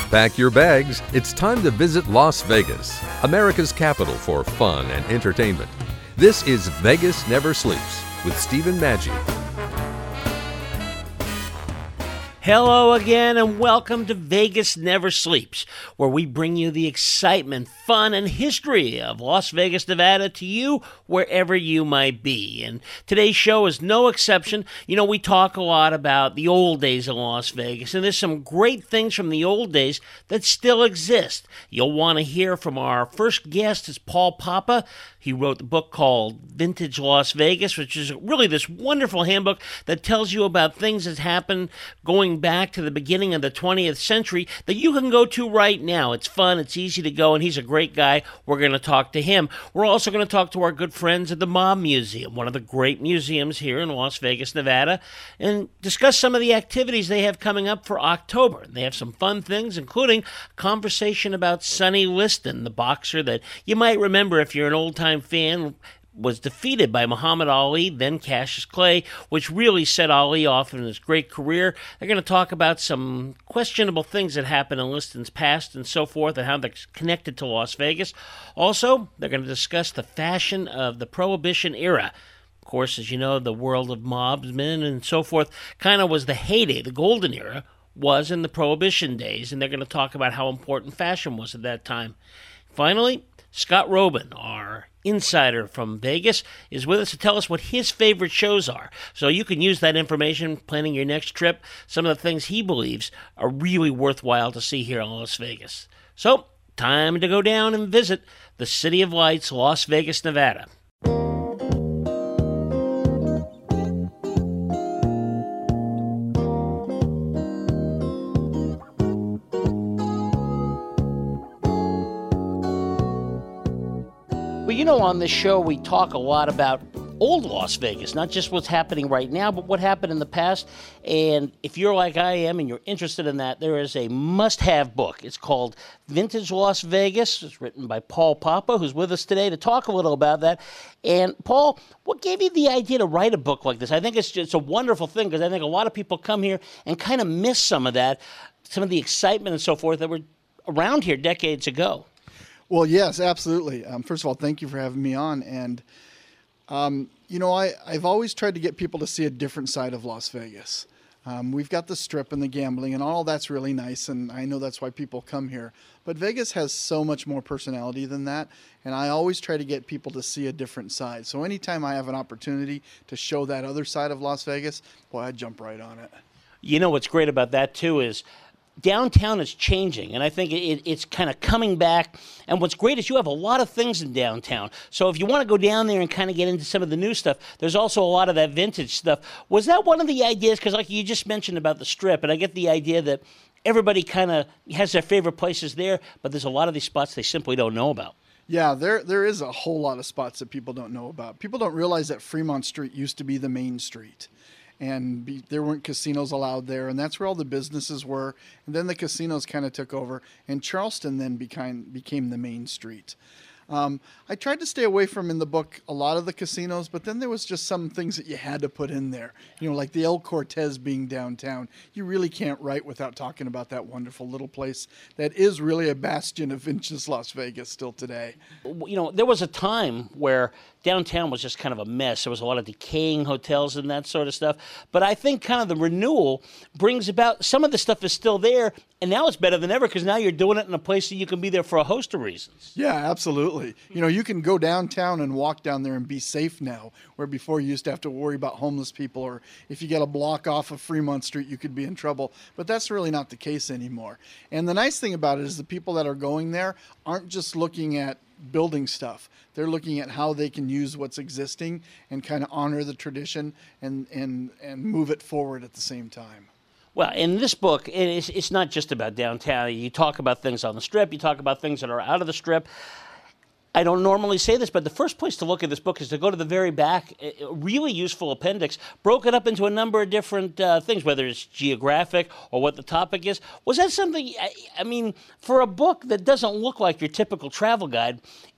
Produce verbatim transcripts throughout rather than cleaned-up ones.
Pack your bags. It's time to visit Las Vegas, America's capital for fun and entertainment. This is Vegas Never Sleeps with Stephen Maggi. Hello again, and welcome to Vegas Never Sleeps, where we bring you the excitement, fun, and history of Las Vegas, Nevada to you wherever you might be. And today's show is no exception. You know, we talk a lot about the old days of Las Vegas, and there's some great things from the old days that still exist. You'll want to hear from our first guest, is Paul Papa. He wrote the book called Vintage Las Vegas, which is really this wonderful handbook that tells you about things that happened going back to the beginning of the twentieth century that you can go to right now. It's fun, it's easy to go, and he's a great guy. We're going to talk to him. We're also going to talk to our good friends at the Mob Museum, one of the great museums here in Las Vegas, Nevada, and discuss some of the activities they have coming up for October. They have some fun things, including a conversation about Sonny Liston, the boxer that you might remember if you're an old-time fan, was defeated by Muhammad Ali, then Cassius Clay, which really set Ali off in his great career. They're going to talk about some questionable things that happened in Liston's past and so forth, and how they're connected to Las Vegas. Also, they're going to discuss the fashion of the Prohibition era. Of course, as you know, the world of mobsmen and so forth kind of was the heyday, the golden era was in the Prohibition days, and they're going to talk about how important fashion was at that time. Finally, Scott Robin, our insider from Vegas, is with us to tell us what his favorite shows are. So you can use that information planning your next trip, some of the things he believes are really worthwhile to see here in Las Vegas. So, time to go down and visit the City of Lights, Las Vegas, Nevada. You know, on this show, we talk a lot about old Las Vegas, not just what's happening right now, but what happened in the past. And if you're like I am and you're interested in that, there is a must-have book. It's called Vintage Las Vegas. It's written by Paul Papa, who's with us today to talk a little about that. And Paul, what gave you the idea to write a book like this? I think it's just a wonderful thing, because I think a lot of people come here and kind of miss some of that, some of the excitement and so forth that were around here decades ago. Well, yes, absolutely. Um, first of all, thank you for having me on. And, um, you know, I, I've always tried to get people to see a different side of Las Vegas. Um, we've got the strip and the gambling and all that's really nice, and I know that's why people come here. But Vegas has so much more personality than that, and I always try to get people to see a different side. So anytime I have an opportunity to show that other side of Las Vegas, boy, I jump right on it. You know what's great about that, too, is downtown is changing, and I think it, it's kind of coming back. And what's great is you have a lot of things in downtown. So if you want to go down there and kind of get into some of the new stuff, there's also a lot of that vintage stuff. Was that one of the ideas? Because like you just mentioned about the strip, and I get the idea that everybody kind of has their favorite places there, but there's a lot of these spots they simply don't know about. Yeah, there there is a whole lot of spots that people don't know about. People don't realize that Fremont Street used to be the main street. And be, there weren't casinos allowed there, and that's where all the businesses were. And then the casinos kind of took over, and Charleston then became became the main street. Um, I tried to stay away from, in the book, a lot of the casinos, but then there was just some things that you had to put in there. You know, like the El Cortez being downtown. You really can't write without talking about that wonderful little place that is really a bastion of vintage Las Vegas still today. You know, there was a time where downtown was just kind of a mess. There was a lot of decaying hotels and that sort of stuff. But I think kind of the renewal brings about, some of the stuff is still there, and now it's better than ever because now you're doing it in a place that you can be there for a host of reasons. Yeah, absolutely. You know, you can go downtown and walk down there and be safe now, where before you used to have to worry about homeless people, or if you get a block off of Fremont Street, you could be in trouble. But that's really not the case anymore. And the nice thing about it is the people that are going there aren't just looking at building stuff. They're looking at how they can use what's existing and kind of honor the tradition and, and, and move it forward at the same time. Well, in this book, it's, it's not just about downtown. You talk about things on the Strip. You talk about things that are out of the Strip. I don't normally say this, but the first place to look at this book is to go to the very back, a really useful appendix, broken up into a number of different uh, things, whether it's geographic or what the topic is. Was that something, I, I mean, for a book that doesn't look like your typical travel guide,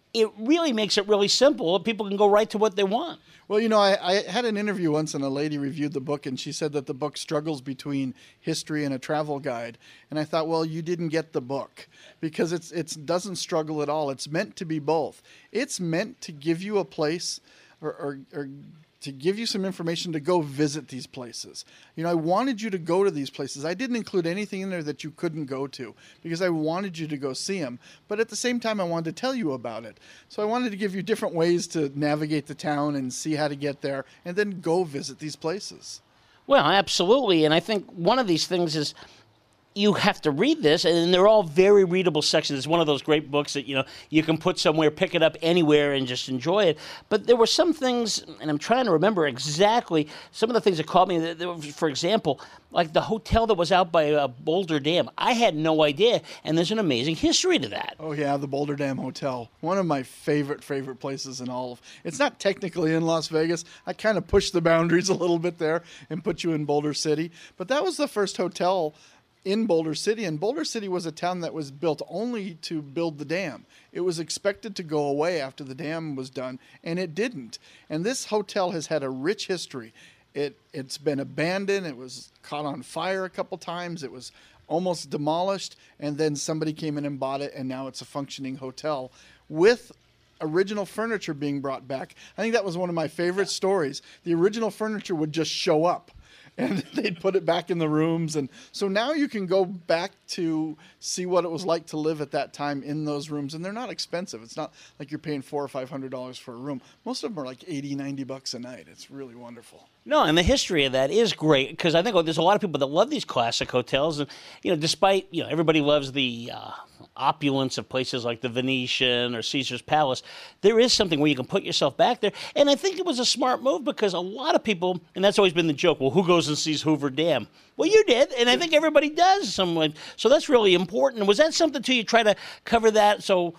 it really makes it really simple. People can go right to what they want. Well, you know, I, I had an interview once and a lady reviewed the book and she said that the book struggles between history and a travel guide. And I thought, well, you didn't get the book because it's it doesn't struggle at all. It's meant to be both. It's meant to give you a place or, or, or to give you some information to go visit these places. You know, I wanted you to go to these places. I didn't include anything in there that you couldn't go to because I wanted you to go see them. But at the same time, I wanted to tell you about it. So I wanted to give you different ways to navigate the town and see how to get there and then go visit these places. Well, absolutely. And I think one of these things is you have to read this, and they're all very readable sections. It's one of those great books that, you know, you can put somewhere, pick it up anywhere, and just enjoy it. But there were some things, and I'm trying to remember exactly some of the things that caught me. For example, like the hotel that was out by uh, Boulder Dam. I had no idea, and there's an amazing history to that. Oh, yeah, the Boulder Dam Hotel. One of my favorite, favorite places in all of... It's not technically in Las Vegas. I kind of pushed the boundaries a little bit there and put you in Boulder City. But that was the first hotel in Boulder City, and Boulder City was a town that was built only to build the dam. It was expected to go away after the dam was done, and it didn't. And this hotel has had a rich history. It, it's been abandoned. It was caught on fire a couple times. It was almost demolished, and then somebody came in and bought it, and now it's a functioning hotel with original furniture being brought back. I think that was one of my favorite stories. The original furniture would just show up, and they'd put it back in the rooms. And so now you can go back to see what it was like to live at that time in those rooms. And they're not expensive. It's not like you're paying four or five hundred dollars for a room. Most of them are like eighty, ninety bucks a night. It's really wonderful. No, and the history of that is great because I think there's a lot of people that love these classic hotels, and you know, despite you know everybody loves the uh, opulence of places like the Venetian or Caesar's Palace, there is something where you can put yourself back there, and I think it was a smart move because a lot of people, and that's always been the joke. Well, who goes and sees Hoover Dam? Well, you did, and I think everybody does. Someone, so that's really important. Was that something too? You try to cover that. So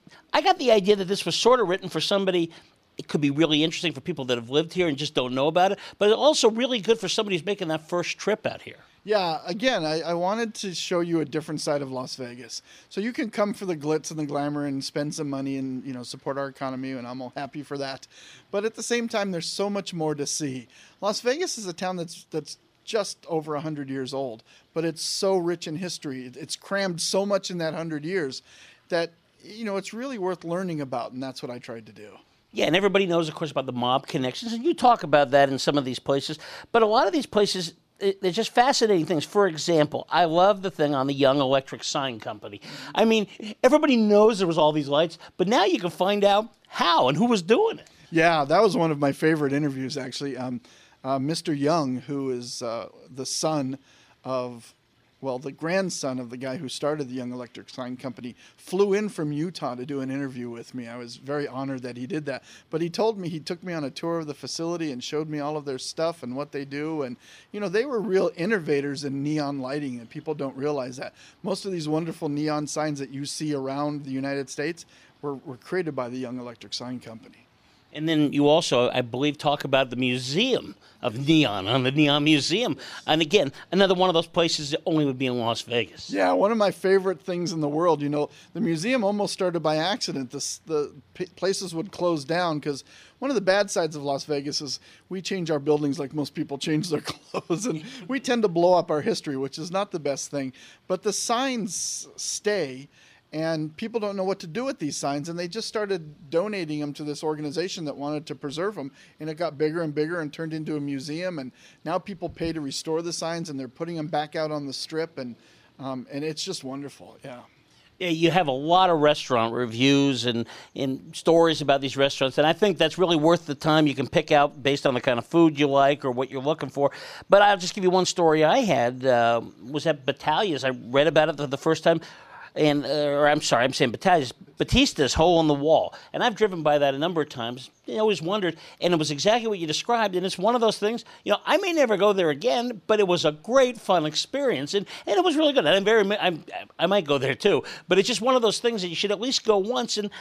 I got the idea that this was sort of written for somebody. It could be really interesting for people that have lived here and just don't know about it, but it's also really good for somebody who's making that first trip out here. Yeah, again, I, I wanted to show you a different side of Las Vegas. So you can come for the glitz and the glamour and spend some money and, you know, support our economy, and I'm all happy for that. But at the same time, there's so much more to see. Las Vegas is a town that's that's just over one hundred years old, but it's so rich in history. It's crammed so much in that one hundred years that, you know, it's really worth learning about, and that's what I tried to do. Yeah, and everybody knows, of course, about the mob connections, and you talk about that in some of these places. But a lot of these places, they're just fascinating things. For example, I love the thing on the Young Electric Sign Company. I mean, everybody knows there was all these lights, but now you can find out how and who was doing it. Yeah, that was one of my favorite interviews, actually. Um, uh, Mister Young, who is uh, the son of... well, the grandson of the guy who started the Young Electric Sign Company, flew in from Utah to do an interview with me. I was very honored that he did that. But he told me, he took me on a tour of the facility and showed me all of their stuff and what they do. And, you know, they were real innovators in neon lighting, and people don't realize that. Most of these wonderful neon signs that you see around the United States were, were created by the Young Electric Sign Company. And then you also, I believe, talk about the Museum of Neon, on the Neon Museum. And again, another one of those places that only would be in Las Vegas. Yeah, one of my favorite things in the world. You know, the museum almost started by accident. This, the p- places would close down because one of the bad sides of Las Vegas is we change our buildings like most people change their clothes. And we tend to blow up our history, which is not the best thing. But the signs stay. And people don't know what to do with these signs, and they just started donating them to this organization that wanted to preserve them, and it got bigger and bigger and turned into a museum, and now people pay to restore the signs, and they're putting them back out on the strip, and um, and it's just wonderful, yeah. Yeah, you have a lot of restaurant reviews and, and stories about these restaurants, and I think that's really worth the time you can pick out based on the kind of food you like or what you're looking for. But I'll just give you one story I had, uh, was at Battalia's. I read about it for the first time. And, uh, or I'm sorry, I'm saying Battalia's, Batista's Hole in the Wall. And I've driven by that a number of times. I always wondered, and it was exactly what you described. And it's one of those things, you know, I may never go there again, but it was a great, fun experience. And, and it was really good. I'm very, I'm, I might go there too. But it's just one of those things that you should at least go once. And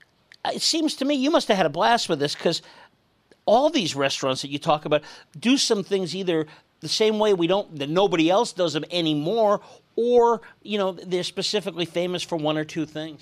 it seems to me you must have had a blast with this because all these restaurants that you talk about do some things either the same way we don't, that nobody else does them anymore, or, you know, they're specifically famous for one or two things.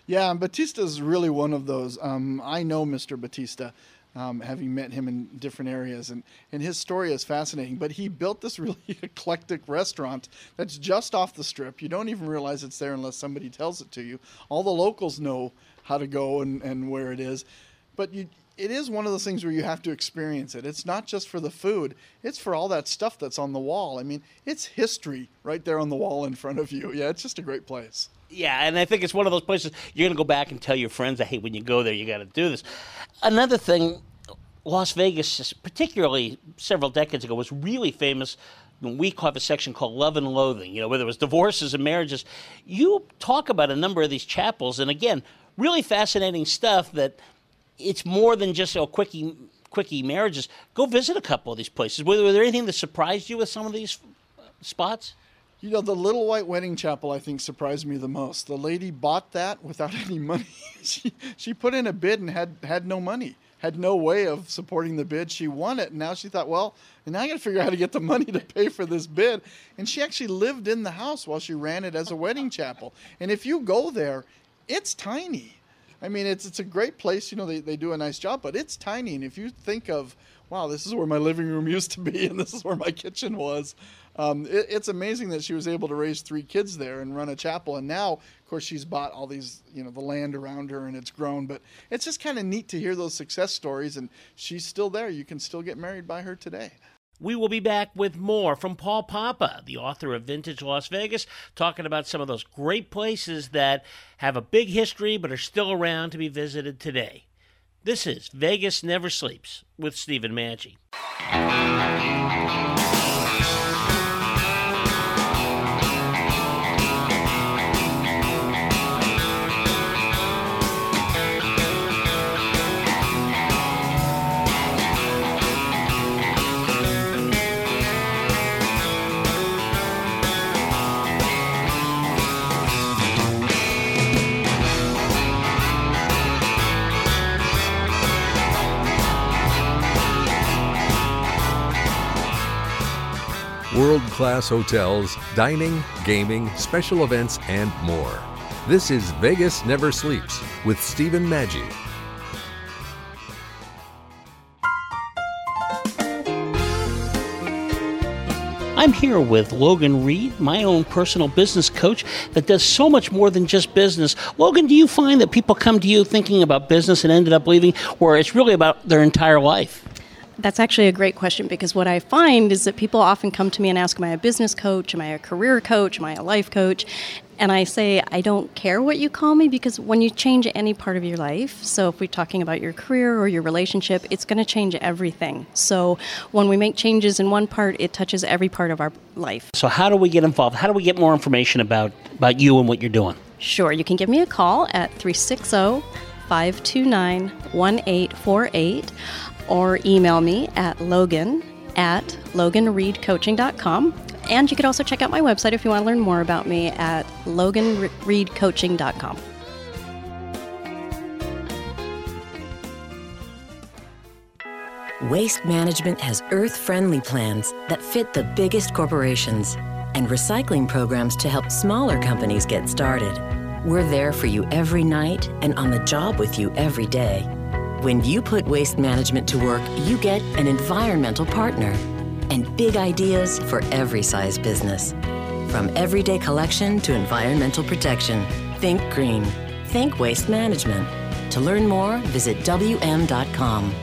Yeah, and Batista is really one of those. Um, I know Mister Batista, um, having met him in different areas, and, and his story is fascinating. But he built this really eclectic restaurant that's just off the strip. You don't even realize it's there unless somebody tells it to you. All the locals know how to go and, and where it is. But you, it is one of those things where you have to experience it. It's not just for the food. It's for all that stuff that's on the wall. I mean, it's history right there on the wall in front of you. Yeah, it's just a great place. Yeah, and I think it's one of those places you're going to go back and tell your friends, hey, when you go there, you got to do this. Another thing, Las Vegas, particularly several decades ago, was really famous. We have a section called Love and Loathing, you know, where there was divorces and marriages. You talk about a number of these chapels, and again, really fascinating stuff that it's more than just oh, quickie, quickie marriages. Go visit a couple of these places. Were, were there anything that surprised you with some of these spots? You know, the Little White Wedding Chapel, I think, surprised me the most. The lady bought that without any money. she she put in a bid and had, had no money, had no way of supporting the bid. She won it, and now she thought, well, now I got to figure out how to get the money to pay for this bid. And she actually lived in the house while she ran it as a wedding chapel. And if you go there, it's tiny. I mean, it's it's a great place. You know, they, they do a nice job, but it's tiny. And if you think of, wow, this is where my living room used to be, and this is where my kitchen was, Um, it, it's amazing that she was able to raise three kids there and run a chapel. And now, of course, she's bought all these, you know, the land around her and it's grown. But it's just kind of neat to hear those success stories. And she's still there. You can still get married by her today. We will be back with more from Paul Papa, the author of Vintage Las Vegas, talking about some of those great places that have a big history but are still around to be visited today. This is Vegas Never Sleeps with Stephen Maggi. World-class hotels, dining, gaming, special events, and more. This is Vegas Never Sleeps with Stephen Maggi. I'm here with Logan Reed, my own personal business coach that does so much more than just business. Logan, do you find that people come to you thinking about business and ended up leaving, or it's really about their entire life? That's actually a great question, because what I find is that people often come to me and ask, am I a business coach? Am I a career coach? Am I a life coach? And I say, I don't care what you call me, because when you change any part of your life, so if we're talking about your career or your relationship, it's going to change everything. So when we make changes in one part, it touches every part of our life. So how do we get involved? How do we get more information about, about you and what you're doing? Sure. You can give me a call at three six zero, five two nine, one eight four eight. Or email me at logan at logan reed coaching dot com. And you could also check out my website if you want to learn more about me at logan reed coaching dot com. Waste Management has earth-friendly plans that fit the biggest corporations and recycling programs to help smaller companies get started. We're there for you every night and on the job with you every day. When you put Waste Management to work, you get an environmental partner and big ideas for every size business. From everyday collection to environmental protection, think green. Think Waste Management. To learn more, visit W M dot com.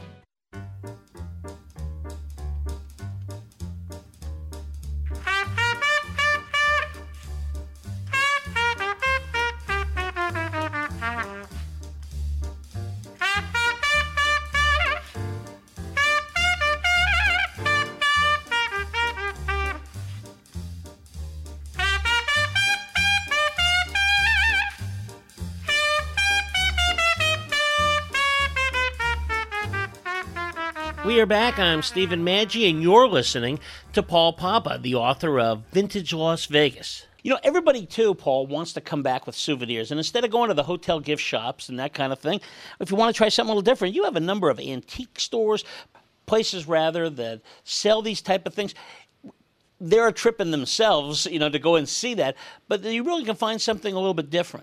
We are back. I'm Stephen Maggi, and you're listening to Paul Papa, the author of Vintage Las Vegas. You know, everybody, too, Paul, wants to come back with souvenirs. And instead of going to the hotel gift shops and that kind of thing, if you want to try something a little different, you have a number of antique stores, places, rather, that sell these type of things. They're a trip in themselves, you know, to go and see that. But you really can find something a little bit different.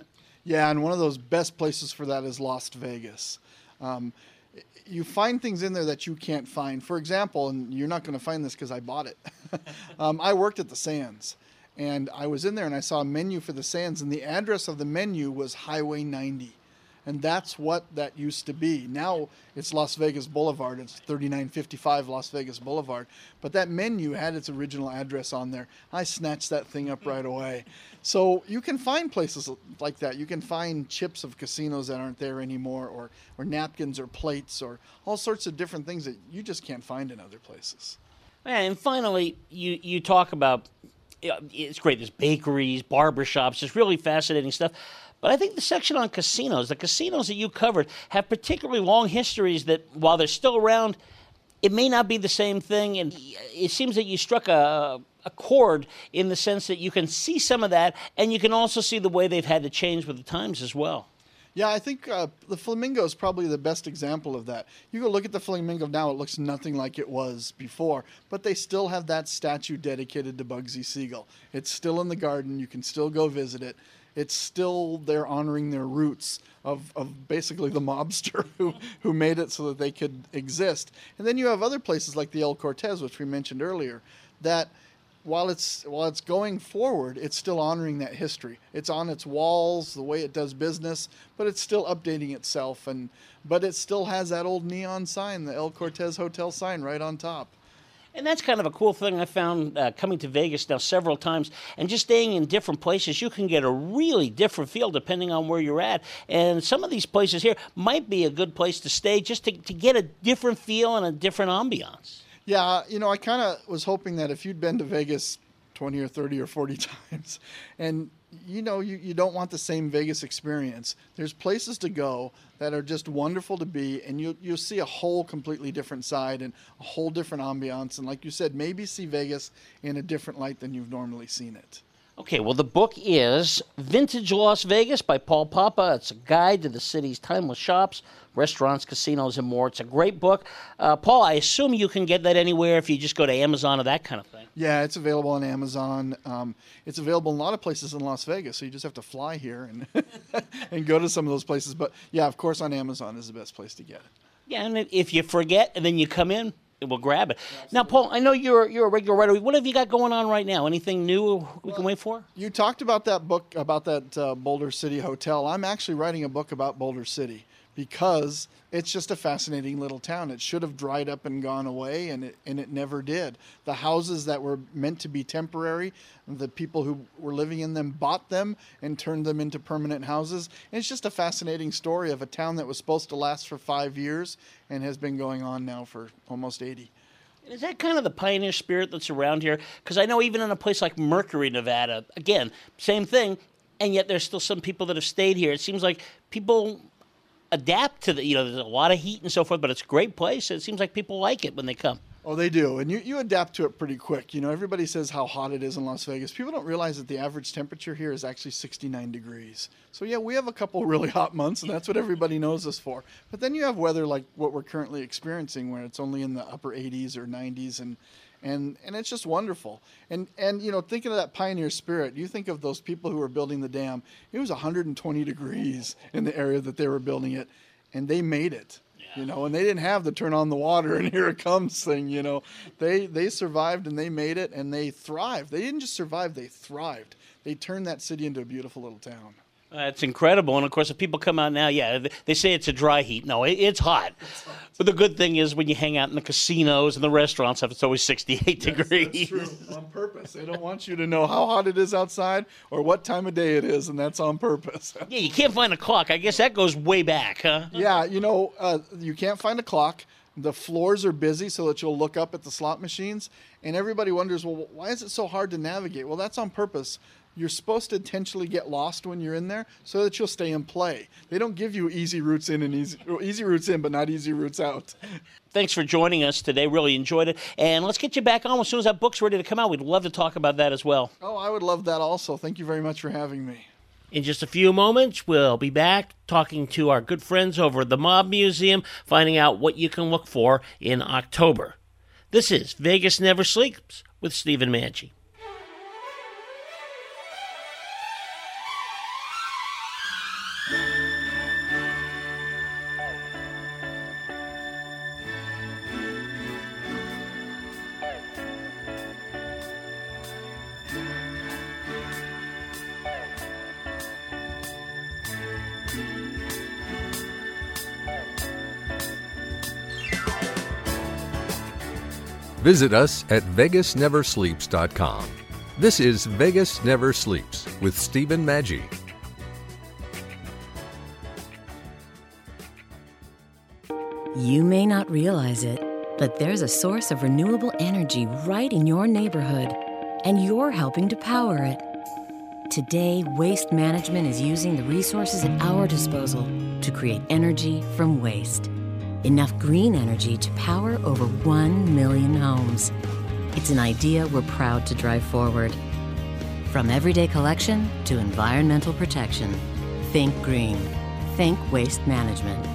Yeah, and one of those best places for that is Las Vegas. Um, you find things in there that you can't find. For example, and you're not going to find this because I bought it. um, I worked at the Sands, and I was in there and I saw a menu for the Sands, and the address of the menu was Highway ninety. And that's what that used to be. Now it's Las Vegas Boulevard. It's thirty-nine fifty-five Las Vegas Boulevard. But that menu had its original address on there. I snatched that thing up right away. So you can find places like that. You can find chips of casinos that aren't there anymore, or, or napkins or plates, or all sorts of different things that you just can't find in other places. And finally, you, you talk about, it's great, there's bakeries, barbershops, just really fascinating stuff. But I think the section on casinos, the casinos that you covered, have particularly long histories that, while they're still around, it may not be the same thing. And it seems that you struck a, a chord in the sense that you can see some of that, and you can also see the way they've had to change with the times as well. Yeah, I think uh, the Flamingo is probably the best example of that. You go look at the Flamingo now, it looks nothing like it was before, but they still have that statue dedicated to Bugsy Siegel. It's still in the garden. You can still go visit it. It's still they're honoring their roots of, of basically the mobster who, who made it so that they could exist. And then you have other places like the El Cortez, which we mentioned earlier, that while it's while it's going forward, it's still honoring that history. It's on its walls, the way it does business, but it's still updating itself. And but it still has that old neon sign, the El Cortez Hotel sign, right on top. And that's kind of a cool thing I found uh, coming to Vegas now several times, and just staying in different places. You can get a really different feel depending on where you're at. And some of these places here might be a good place to stay just to, to get a different feel and a different ambiance. Yeah, you know, I kind of was hoping that if you'd been to Vegas twenty or thirty or forty times, and you know, you, you don't want the same Vegas experience, there's places to go that are just wonderful to be, and you, you'll see a whole completely different side and a whole different ambiance. And like you said, maybe see Vegas in a different light than you've normally seen it. Okay, well, the book is Vintage Las Vegas by Paul Papa. It's a guide to the city's timeless shops, restaurants, casinos, and more. It's a great book. Uh, Paul, I assume you can get that anywhere if you just go to Amazon or that kind of thing. Yeah, it's available on Amazon. Um, it's available in a lot of places in Las Vegas, so you just have to fly here and and go to some of those places. But yeah, of course, on Amazon is the best place to get it. Yeah, and if you forget and then you come in, we'll grab it. Yeah, now, Paul, I know you're you're a regular writer. What have you got going on right now? Anything new we well, can wait for? You talked about that book, about that uh, Boulder City Hotel. I'm actually writing a book about Boulder City because it's just a fascinating little town. It should have dried up and gone away, and it and it never did. The houses that were meant to be temporary, the people who were living in them bought them and turned them into permanent houses. And it's just a fascinating story of a town that was supposed to last for five years and has been going on now for almost eighty. Is that kind of the pioneer spirit that's around here? Because I know even in a place like Mercury, Nevada, again, same thing, and yet there's still some people that have stayed here. It seems like people adapt to the, you know, there's a lot of heat and so forth, but it's a great place. It seems like people like it when they come. Oh, they do. And you, you adapt to it pretty quick. You know, everybody says how hot it is in Las Vegas. People don't realize that the average temperature here is actually sixty-nine degrees. So, yeah, we have a couple really hot months, and that's what everybody knows us for. But then you have weather like what we're currently experiencing, where it's only in the upper eighties or nineties, and and and it's just wonderful. And, and you know, thinking of that pioneer spirit, you think of those people who were building the dam. It was one hundred twenty degrees in the area that they were building it, and they made it. You know, and they didn't have the turn on the water and here it comes thing, you know. They they survived and they made it and they thrived. They didn't just survive, they thrived. They turned that city into a beautiful little town. Uh, it's incredible. And, of course, if people come out now, yeah, they say it's a dry heat. No, it, it's hot. It's hot. But the good thing is when you hang out in the casinos and the restaurants, it's always sixty-eight yes, degrees. That's true. On purpose. They don't want you to know how hot it is outside or what time of day it is, and that's on purpose. Yeah, you can't find a clock. I guess that goes way back, huh? Yeah, you know, uh, you can't find a clock. The floors are busy so that you'll look up at the slot machines, and everybody wonders, well, why is it so hard to navigate? Well, that's on purpose. You're supposed to intentionally get lost when you're in there so that you'll stay and play. They don't give you easy routes in and easy easy routes in, but not easy routes out. Thanks for joining us today. Really enjoyed it. And let's get you back on as soon as that book's ready to come out. We'd love to talk about that as well. Oh, I would love that also. Thank you very much for having me. In just a few moments, we'll be back talking to our good friends over at the Mob Museum, finding out what you can look for in October. This is Vegas Never Sleeps with Stephen Maggi. Visit us at vegas never sleeps dot com. This is Vegas Never Sleeps with Stephen Maggi. You may not realize it, but there's a source of renewable energy right in your neighborhood, and you're helping to power it. Today, Waste Management is using the resources at our disposal to create energy from waste. Enough green energy to power over one million homes. It's an idea we're proud to drive forward. From everyday collection to environmental protection, think green. Think Waste Management.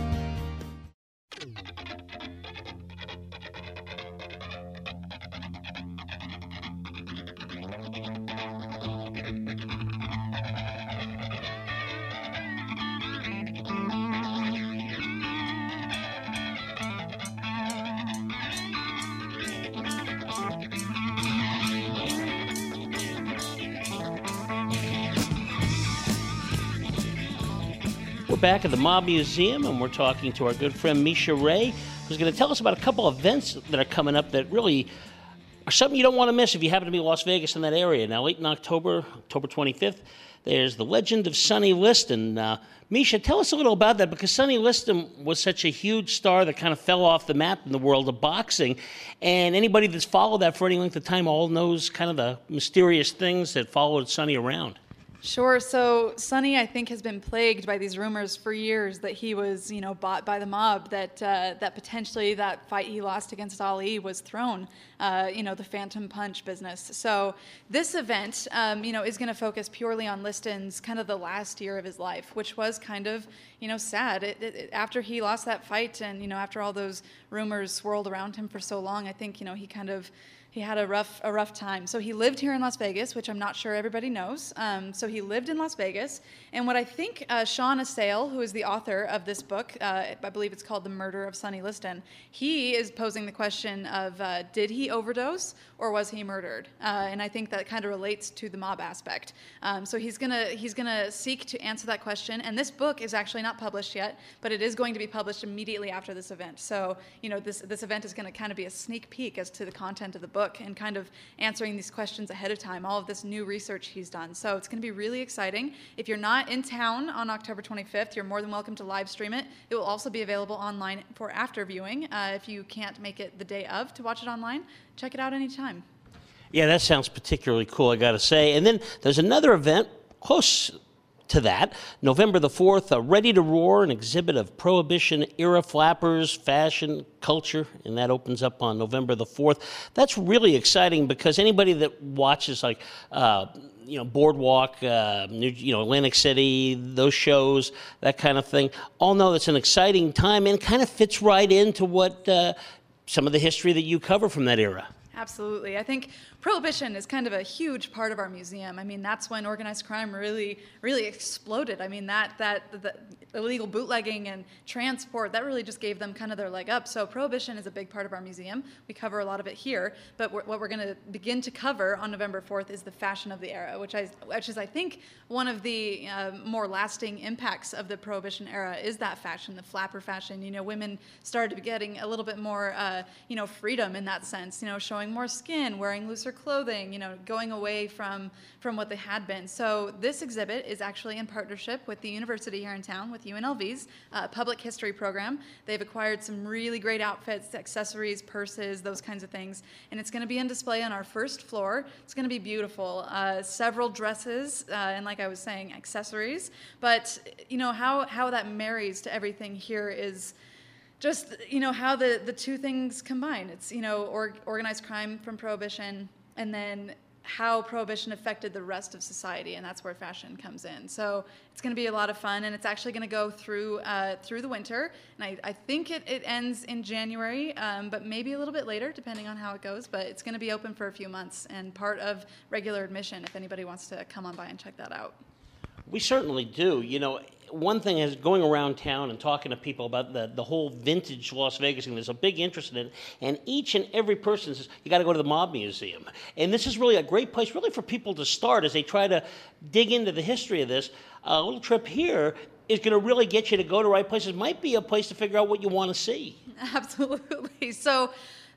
Back at the Mob Museum, and we're talking to our good friend Misha Ray, who's going to tell us about a couple of events that are coming up that really are something you don't want to miss if you happen to be in Las Vegas in that area. Now, late in October, October twenty-fifth, there's the Legend of Sonny Liston. Uh, Misha, tell us a little about that, because Sonny Liston was such a huge star that kind of fell off the map in the world of boxing, and anybody that's followed that for any length of time all knows kind of the mysterious things that followed Sonny around. Sure. So Sonny, I think, has been plagued by these rumors for years that he was, you know, bought by the mob, that uh, that potentially that fight he lost against Ali was thrown, uh, you know, the Phantom Punch business. So this event, um, you know, is going to focus purely on Liston's kind of the last year of his life, which was kind of, you know, sad. It, it, after he lost that fight and, you know, after all those rumors swirled around him for so long, I think, you know, he kind of He had a rough a rough time. So he lived here in Las Vegas, which I'm not sure everybody knows. Um, so he lived in Las Vegas. And what I think uh, Sean Assail, who is the author of this book, uh, I believe it's called The Murder of Sonny Liston, he is posing the question of, uh, did he overdose or was he murdered? Uh, and I think that kind of relates to the mob aspect. Um, so he's gonna he's gonna seek to answer that question. And this book is actually not published yet, but it is going to be published immediately after this event. So, you know, this this event is going to kind of be a sneak peek as to the content of the book, and kind of answering these questions ahead of time, all of this new research he's done. So it's going to be really exciting. If you're not in town on October twenty-fifth, you're more than welcome to live stream it. It will also be available online for after viewing. Uh, if you can't make it the day of to watch it online, check it out anytime. Yeah, that sounds particularly cool, I got to say. And then there's another event close to that, November the fourth, uh, Ready to Roar, an exhibit of Prohibition-era flappers, fashion, culture, and that opens up on November the fourth. That's really exciting because anybody that watches, like, uh, you know, Boardwalk, uh, New, you know, Atlantic City, those shows, that kind of thing, all know that's an exciting time and kind of fits right into what uh, some of the history that you cover from that era. Absolutely. I think Prohibition is kind of a huge part of our museum. I mean, that's when organized crime really, really exploded. I mean, that that the illegal bootlegging and transport, that really just gave them kind of their leg up. So Prohibition is a big part of our museum. We cover a lot of it here. But we're, what we're going to begin to cover on November fourth is the fashion of the era, which I, which is, I think, one of the uh, more lasting impacts of the Prohibition era is that fashion, the flapper fashion. You know, women started getting a little bit more, uh, you know, freedom in that sense. You know, showing more skin, wearing looser clothing, you know, going away from from what they had been. So this exhibit is actually in partnership with the university here in town, with U N L V's uh, public history program. They've acquired some really great outfits, accessories, purses, those kinds of things, and it's going to be on display on our first floor. It's going to be beautiful. Uh, several dresses, uh, and like I was saying, accessories. But you know how how that marries to everything here is just, you know, how the, the two things combine. It's, you know, or, organized crime from Prohibition, and then how Prohibition affected the rest of society, and that's where fashion comes in. So it's going to be a lot of fun, and it's actually going to go through uh, through the winter, and I, I think it, it ends in January, um, but maybe a little bit later, depending on how it goes, but it's going to be open for a few months, and part of regular admission if anybody wants to come on by and check that out. We certainly do. You know, one thing is going around town and talking to people about the, the whole vintage Las Vegas thing. There's a big interest in it. And each and every person says, you got to go to the Mob Museum. And this is really a great place really for people to start as they try to dig into the history of this. A little trip here is going to really get you to go to the right places. Might be a place to figure out what you want to see. Absolutely. So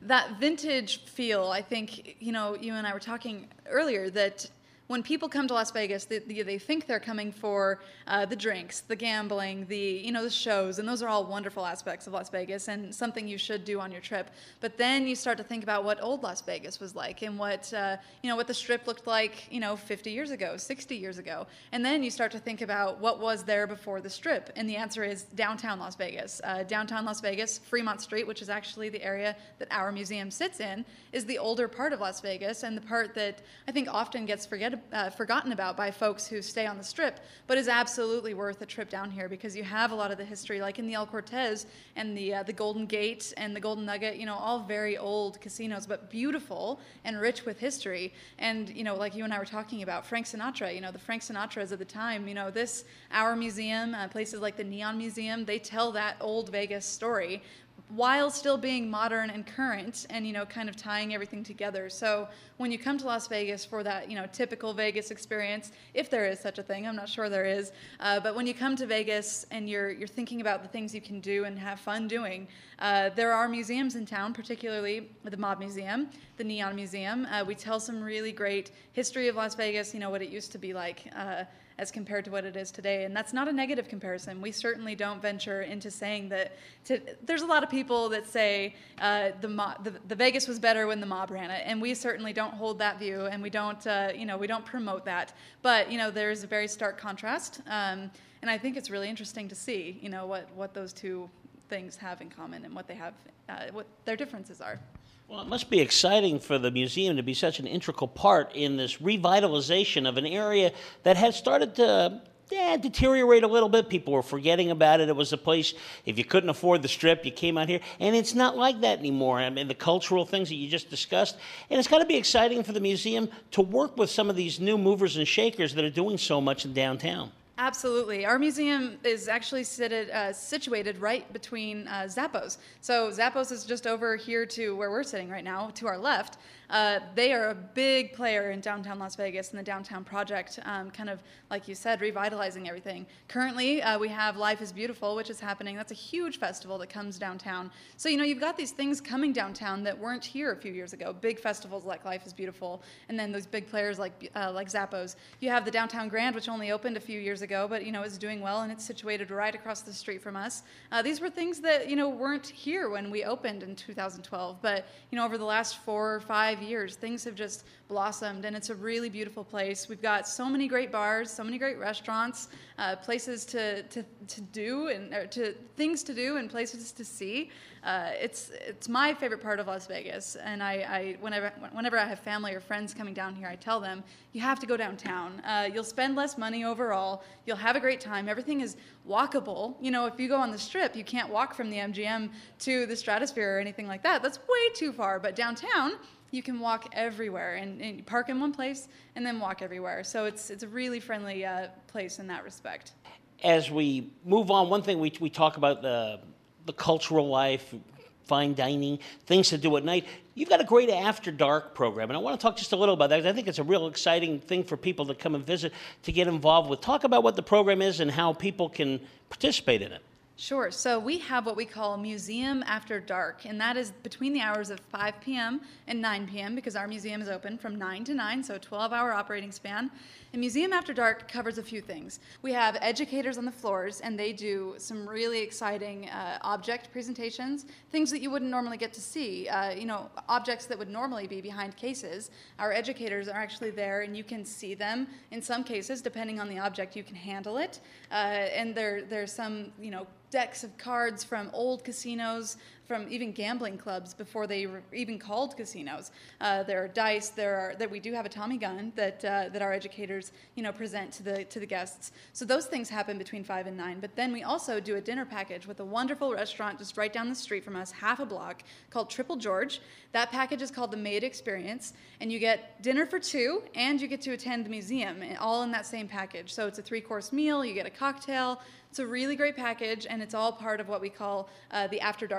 that vintage feel, I think, you know, you and I were talking earlier that when people come to Las Vegas, they, they think they're coming for uh, the drinks, the gambling, the you know the shows, and those are all wonderful aspects of Las Vegas and something you should do on your trip. But then you start to think about what old Las Vegas was like and what uh, you know what the Strip looked like, you know, fifty years ago, sixty years ago, and then you start to think about what was there before the Strip, and the answer is downtown Las Vegas. Uh, downtown Las Vegas, Fremont Street, which is actually the area that our museum sits in, is the older part of Las Vegas and the part that I think often gets forget. Uh, forgotten about by folks who stay on the Strip, but is absolutely worth a trip down here because you have a lot of the history, like in the El Cortez and the uh, the Golden Gate and the Golden Nugget, you know, all very old casinos, but beautiful and rich with history. And, you know, like you and I were talking about, Frank Sinatra, you know, the Frank Sinatras of the time, you know, this, our museum, uh, places like the Neon Museum, they tell that old Vegas story while still being modern and current and, you know, kind of tying everything together. So when you come to Las Vegas for that, you know, typical Vegas experience, if there is such a thing, I'm not sure there is, uh, but when you come to Vegas and you're you're thinking about the things you can do and have fun doing, uh, there are museums in town, particularly the Mob Museum, the Neon Museum. Uh, we tell some really great history of Las Vegas, you know, what it used to be like, uh, as compared to what it is today. And that's not a negative comparison. We certainly don't venture into saying that. To, there's a lot of people that say uh, the, mob, the the Vegas was better when the mob ran it, and we certainly don't hold that view, and we don't uh, you know we don't promote that. But you know there's a very stark contrast, um, and I think it's really interesting to see you know what what those two things have in common and what they have uh, what their differences are. Well, it must be exciting for the museum to be such an integral part in this revitalization of an area that had started to yeah, deteriorate a little bit. People were forgetting about it. It was a place, if you couldn't afford the Strip, you came out here. And it's not like that anymore. I mean, the cultural things that you just discussed. And it's got to be exciting for the museum to work with some of these new movers and shakers that are doing so much in downtown. Absolutely. Our museum is actually sited, uh, situated right between uh, Zappos. So Zappos is just over here to where we're sitting right now, to our left. Uh, they are a big player in downtown Las Vegas and the downtown project, um, kind of, like you said, revitalizing everything. Currently, uh, we have Life is Beautiful, which is happening. That's a huge festival that comes downtown. So, you know, you've got these things coming downtown that weren't here a few years ago. Big festivals like Life is Beautiful, and then those big players like uh, like Zappos. You have the Downtown Grand, which only opened a few years ago, but, you know, is doing well, and it's situated right across the street from us. Uh, these were things that, you know, weren't here when we opened in two thousand twelve, but, you know, over the last four or five years, things have just blossomed, and it's a really beautiful place. We've got so many great bars, so many great restaurants, uh, places to, to, to do, and or to things to do and places to see. Uh, it's it's my favorite part of Las Vegas, and I, I whenever whenever I have family or friends coming down here, I tell them, you have to go downtown. Uh, you'll spend less money overall. You'll have a great time. Everything is walkable. You know, if you go on the Strip, you can't walk from the M G M to the Stratosphere or anything like that. That's way too far. But downtown, you can walk everywhere and, and park in one place and then walk everywhere. So it's it's a really friendly uh, place in that respect. As we move on, one thing we we talk about the the cultural life, fine dining, things to do at night. You've got a great After Dark program, and I want to talk just a little about that because I think it's a real exciting thing for people to come and visit, to get involved with. Talk about what the program is and how people can participate in it. Sure. So we have what we call Museum After Dark, and that is between the hours of five p.m. and nine p.m. because our museum is open from nine to nine, so a twelve-hour operating span. And Museum After Dark covers a few things. We have educators on the floors, and they do some really exciting uh, object presentations, things that you wouldn't normally get to see. Uh, you know, objects that would normally be behind cases. Our educators are actually there, and you can see them. In some cases, depending on the object, you can handle it. Uh, and there, there's some, you know, decks of cards from old casinos, from even gambling clubs before they were even called casinos. Uh, there are dice. There are that we do have a Tommy gun that uh, that our educators you know present to the to the guests. So those things happen between five and nine. But then we also do a dinner package with a wonderful restaurant just right down the street from us, half a block, called Triple George. That package is called the Maid Experience, and you get dinner for two, and you get to attend the museum, all in that same package. So it's a three-course meal. You get a cocktail. It's a really great package, and it's all part of what we call uh, the After Dark experience.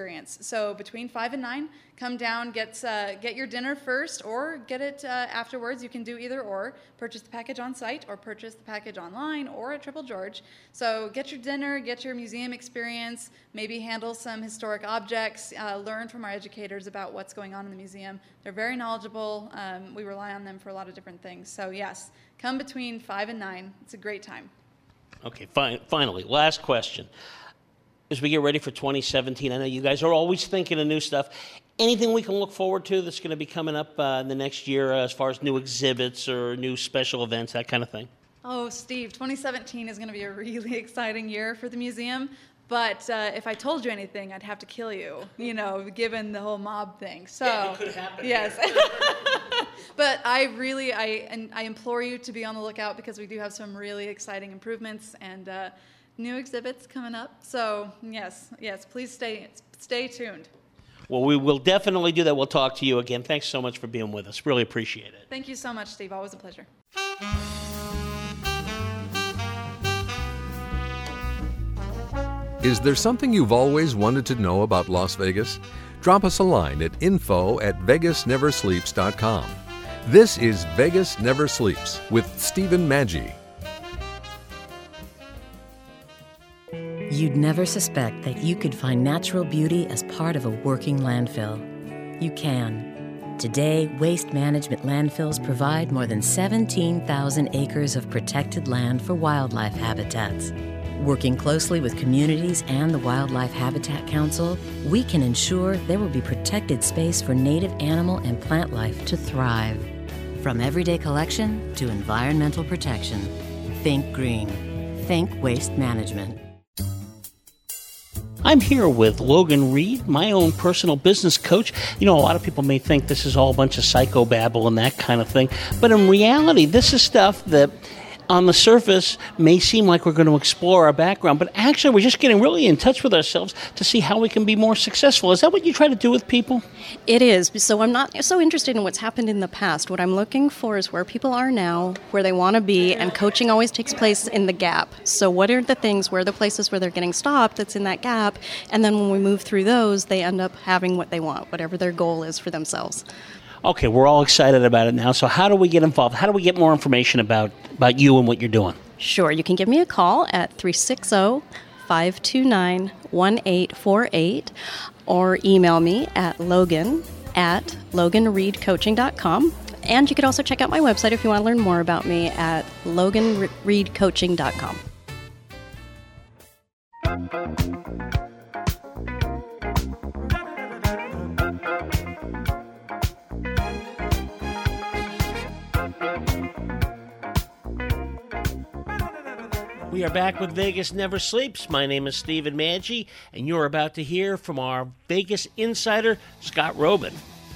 experience. So between five and nine, come down, get uh, get your dinner first, or get it uh, afterwards. You can do either or. Purchase the package on site, or purchase the package online, or at Triple George. So get your dinner, get your museum experience, maybe handle some historic objects, uh, learn from our educators about what's going on in the museum. They're very knowledgeable. Um, we rely on them for a lot of different things. So yes, come between five and nine. It's a great time. Okay, fine. Finally, last question. As we get ready for twenty seventeen, I know you guys are always thinking of new stuff. Anything we can look forward to that's going to be coming up uh, in the next year uh, as far as new exhibits or new special events, that kind of thing? Oh, Steve, twenty seventeen is going to be a really exciting year for the museum. But uh, if I told you anything, I'd have to kill you, you know, given the whole mob thing. So, yeah, it could happen. Yes. But I really, I and I implore you to be on the lookout, because we do have some really exciting improvements and uh, new exhibits coming up. So, yes, yes, please stay stay tuned. Well, we will definitely do that. We'll talk to you again. Thanks so much for being with us. Really appreciate it. Thank you so much, Steve. Always a pleasure. Is there something you've always wanted to know about Las Vegas? Drop us a line at info at vegas never sleeps dot com. This is Vegas Never Sleeps with Stephen Maggi. You'd never suspect that you could find natural beauty as part of a working landfill. You can. Today, waste management landfills provide more than seventeen thousand acres of protected land for wildlife habitats. Working closely with communities and the Wildlife Habitat Council, we can ensure there will be protected space for native animal and plant life to thrive. From everyday collection to environmental protection, think green. Think waste management. I'm here with Logan Reed, my own personal business coach. You know, a lot of people may think this is all a bunch of psychobabble and that kind of thing, but in reality, this is stuff that on the surface may seem like we're going to explore our background, but actually we're just getting really in touch with ourselves to see how we can be more successful. Is that what you try to do with people? It is. So I'm not so interested in what's happened in the past. What I'm looking for is where people are now, where they want to be, and coaching always takes place in the gap. So what are the things, where are the places where they're getting stopped that's in that gap, and then when we move through those, they end up having what they want, whatever their goal is for themselves. Okay, we're all excited about it now. So how do we get involved? How do we get more information about, about you and what you're doing? Sure. You can give me a call at three six zero, five two nine, one eight four eight or email me at logan at logan reed coaching dot com. And you could also check out my website if you want to learn more about me at logan reed coaching dot com. We are back with Vegas Never Sleeps. My name is Stephen Maggi, and you're about to hear from our Vegas insider, Scott Roeben.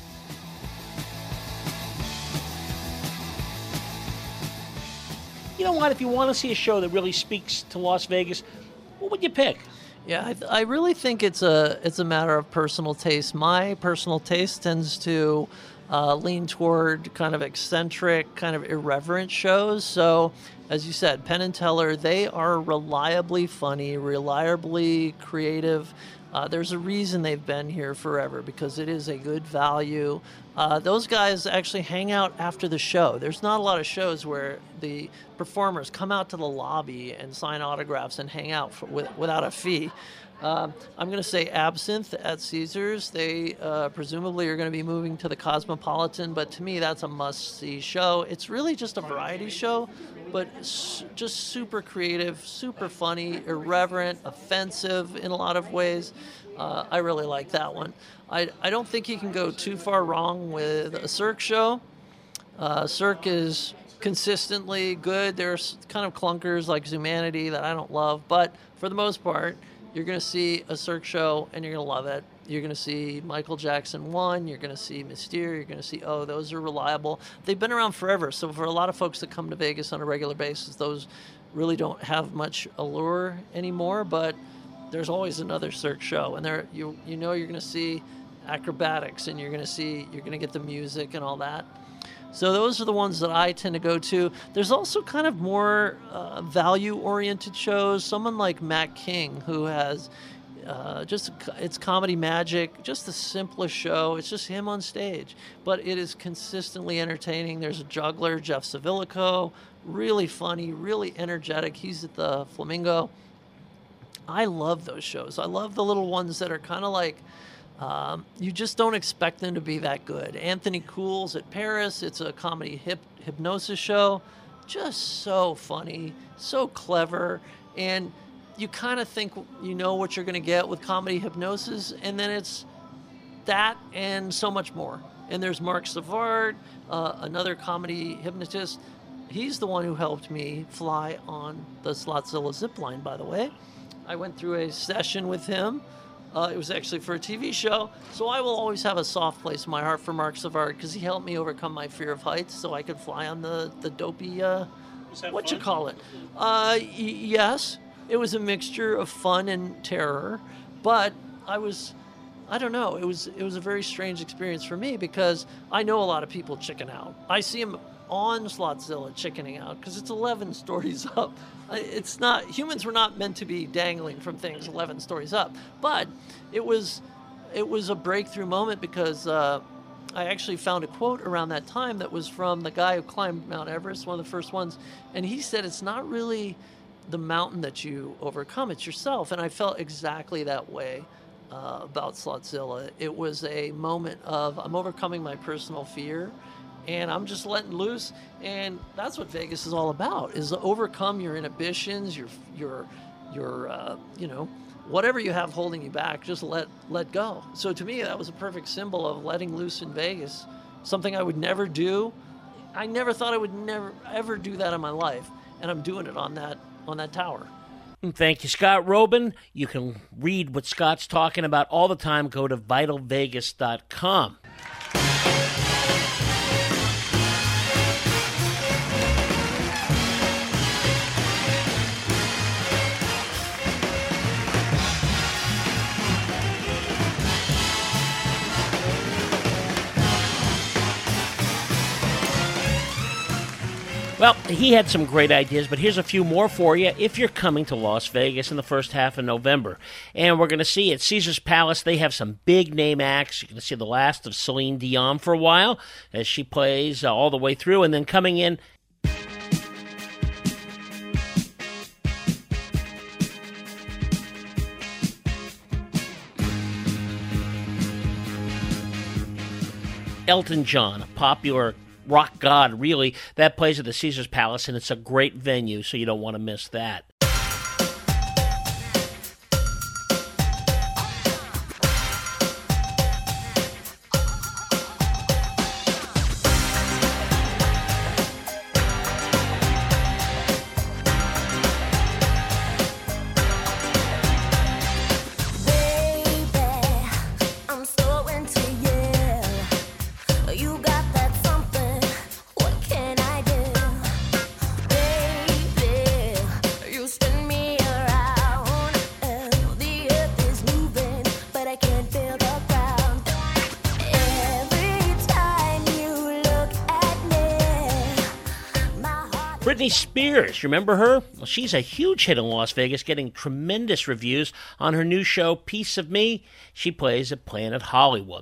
You know what? If you want to see a show that really speaks to Las Vegas, what would you pick? Yeah, I, th- I really think it's a it's a matter of personal taste. My personal taste tends to uh, lean toward kind of eccentric, kind of irreverent shows. So, as you said, Penn and Teller, they are reliably funny, reliably creative. Uh, there's a reason they've been here forever, because it is a good value. Uh, those guys actually hang out after the show. There's not a lot of shows where the performers come out to the lobby and sign autographs and hang out for, with, without a fee. Uh, I'm going to say Absinthe at Caesars. They uh, presumably are going to be moving to the Cosmopolitan, but to me that's a must-see show. It's really just a variety show, but su- just super creative, super funny, irreverent, offensive in a lot of ways. Uh, I really like that one. I, I don't think you can go too far wrong with a Cirque show. Uh, Cirque is consistently good. There's kind of clunkers like Zumanity that I don't love, but for the most part, you're going to see a Cirque show, and you're going to love it. You're going to see Michael Jackson one. You're going to see Mystere. You're going to see, oh, those are reliable. They've been around forever. So for a lot of folks that come to Vegas on a regular basis, those really don't have much allure anymore. But there's always another Cirque show, and there you you know you're going to see acrobatics, and you're going to see you're going to get the music and all that. So those are the ones that I tend to go to. There's also kind of more uh, value-oriented shows. Someone like Matt King, who has Uh, just it's comedy magic, just the simplest show. It's just him on stage, but it is consistently entertaining. There's a juggler, Jeff Savilico, really funny, really energetic. He's at the Flamingo. I love those shows. I love the little ones that are kind of like, um, you just don't expect them to be that good. Anthony Cool's at Paris. It's a comedy hip, hypnosis show. Just so funny, so clever, and you kind of think you know what you're going to get with comedy hypnosis, and then it's that and so much more. And there's Mark Savard, uh, another comedy hypnotist. He's the one who helped me fly on the Slotzilla zip line, by the way. I went through a session with him. Uh, it was actually for a T V show. So I will always have a soft place in my heart for Mark Savard because he helped me overcome my fear of heights so I could fly on the, the dopey, uh, what fun? you call it? Uh, y- yes. It was a mixture of fun and terror, but I was, I don't know, it was it was a very strange experience for me because I know a lot of people chicken out. I see them on Slotzilla chickening out because it's eleven stories up. It's not, humans were not meant to be dangling from things eleven stories up, but it was, it was a breakthrough moment because uh, I actually found a quote around that time that was from the guy who climbed Mount Everest, one of the first ones, and he said it's not really the mountain that you overcome, it's yourself. And I felt exactly that way uh, about Slotzilla. It was a moment of I'm overcoming my personal fear and I'm just letting loose. And that's what Vegas is all about, is to overcome your inhibitions, your, your, your, uh, you know, whatever you have holding you back, just let, let go. So to me, that was a perfect symbol of letting loose in Vegas, something I would never do. I never thought I would never, ever do that in my life. And I'm doing it on that on that tower. Thank you, Scott Robin. You can read what Scott's talking about all the time. Go to vital vegas dot com. Well, he had some great ideas, but here's a few more for you if you're coming to Las Vegas in the first half of November. And we're going to see at Caesars Palace, they have some big-name acts. You're going to see the last of Celine Dion for a while as she plays uh, all the way through. And then coming in, Elton John, a popular rock god, really, that plays at the Caesars Palace, and it's a great venue, so you don't want to miss that. Britney Spears, remember her? Well, she's a huge hit in Las Vegas, getting tremendous reviews on her new show, Piece of Me. She plays at Planet Hollywood.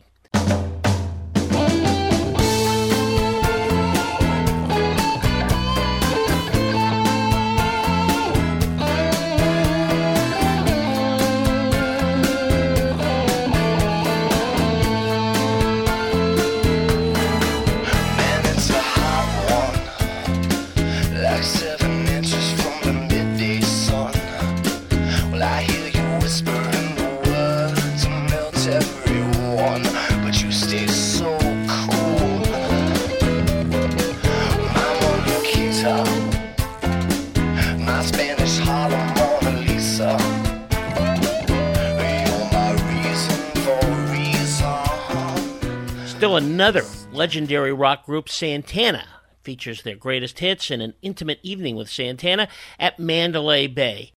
Still another legendary rock group, Santana, features their greatest hits in an intimate evening with Santana at Mandalay Bay.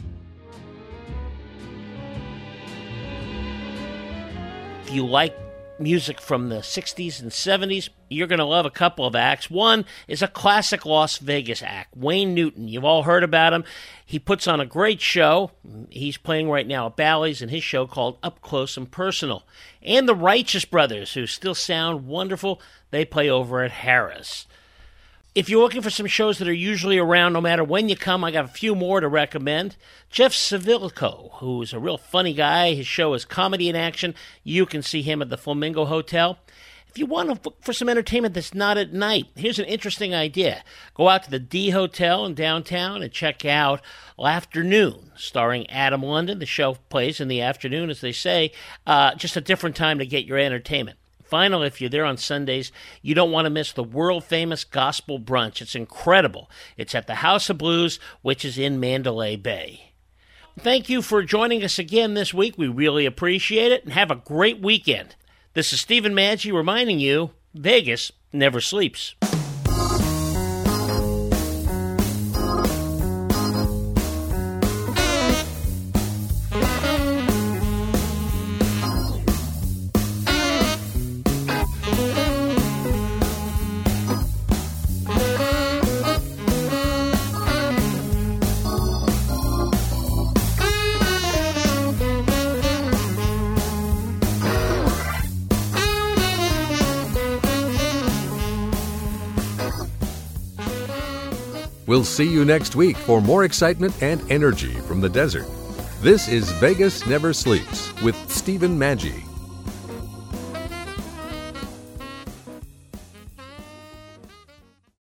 If you like music from the sixties and seventies. You're going to love a couple of acts. One is a classic Las Vegas act, Wayne Newton. You've all heard about him. He puts on a great show. He's playing right now at Bally's in his show called Up Close and Personal. And the Righteous Brothers, who still sound wonderful, they play over at Harrah's. If you're looking for some shows that are usually around no matter when you come, I got a few more to recommend. Jeff Civilco, who's a real funny guy. His show is Comedy in Action. You can see him at the Flamingo Hotel. If you want to look for some entertainment that's not at night, here's an interesting idea. Go out to the D Hotel in downtown and check out Laughternoon, starring Adam London. The show plays in the afternoon, as they say. Uh, just a different time to get your entertainment. Finally, if you're there on Sundays, you don't want to miss the world-famous Gospel Brunch. It's incredible. It's at the House of Blues, which is in Mandalay Bay. Thank you for joining us again this week. We really appreciate it, and have a great weekend. This is Stephen Maggi reminding you, Vegas never sleeps. We'll see you next week for more excitement and energy from the desert. This is Vegas Never Sleeps with Stephen Maggi.